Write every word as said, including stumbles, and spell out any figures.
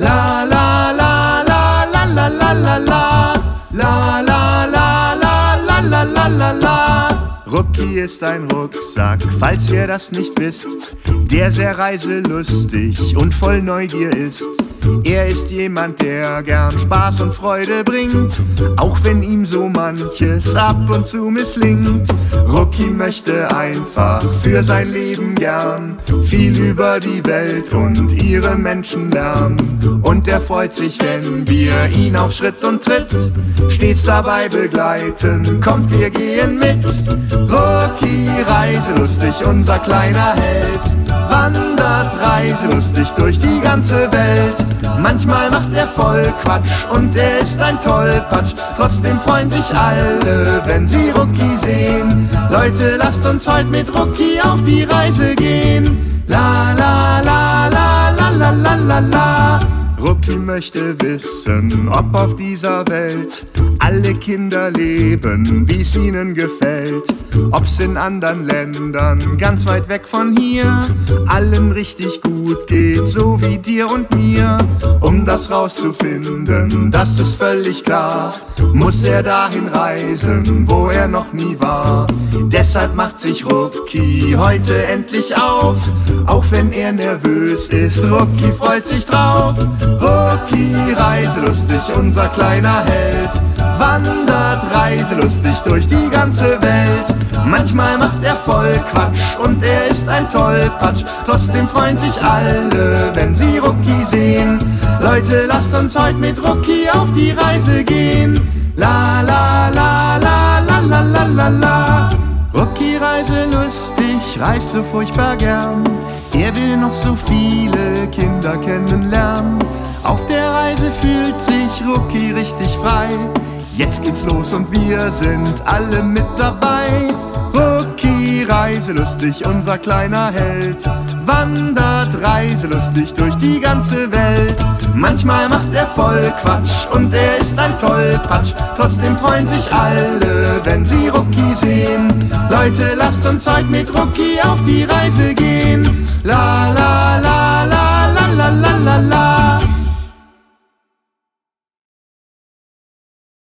La la la la la la la la la la la la la la la la la. Rucki ist ein Rucksack, falls ihr das nicht wisst, der sehr reiselustig und voll Neugier ist. Er ist jemand, der gern Spaß und Freude bringt, auch wenn ihm so manches ab und zu misslingt. Rucki möchte einfach für sein Leben gern viel über die Welt und ihre Menschen lernen. Und er freut sich, wenn wir ihn auf Schritt und Tritt stets dabei begleiten. Kommt, wir gehen mit. Rucki, reiselustig, unser kleiner Held, wandert reiselustig durch die ganze Welt. Manchmal macht er voll Quatsch und er ist ein Tollpatsch. Trotzdem freuen sich alle, wenn sie Rucki sehen. Leute, lasst uns heute mit Rucki auf die Reise gehen. La la la la la la la la la. Rucki möchte wissen, ob auf dieser Welt alle Kinder leben, wie es ihnen gefällt. Ob's in anderen Ländern, ganz weit weg von hier, allen richtig gut geht, so wie dir und mir. Um das rauszufinden, das ist völlig klar, muss er dahin reisen, wo er noch nie war. Deshalb macht sich Rucki heute endlich auf, auch wenn er nervös ist, Rucki freut sich drauf. Rucki, reiselustig, unser kleiner Held, wandert reiselustig durch die ganze Welt. Manchmal macht er voll Quatsch und er ist ein Tollpatsch. Trotzdem freuen sich alle, wenn sie Rucki sehen. Leute, lasst uns heute mit Rucki auf die Reise gehen. La la la la la la la la la. Rucki reiselustig, reist so furchtbar gern. Er will noch so viele Kinder kennenlernen. Auf der Reise fühlt sich Rucki richtig frei. Jetzt geht's los und wir sind alle mit dabei. Rucki, reiselustig, unser kleiner Held, wandert reiselustig durch die ganze Welt. Manchmal macht er voll Quatsch und er ist ein Tollpatsch. Trotzdem freuen sich alle, wenn sie Rucki sehen. Leute, lasst uns heute mit Rucki auf die Reise gehen.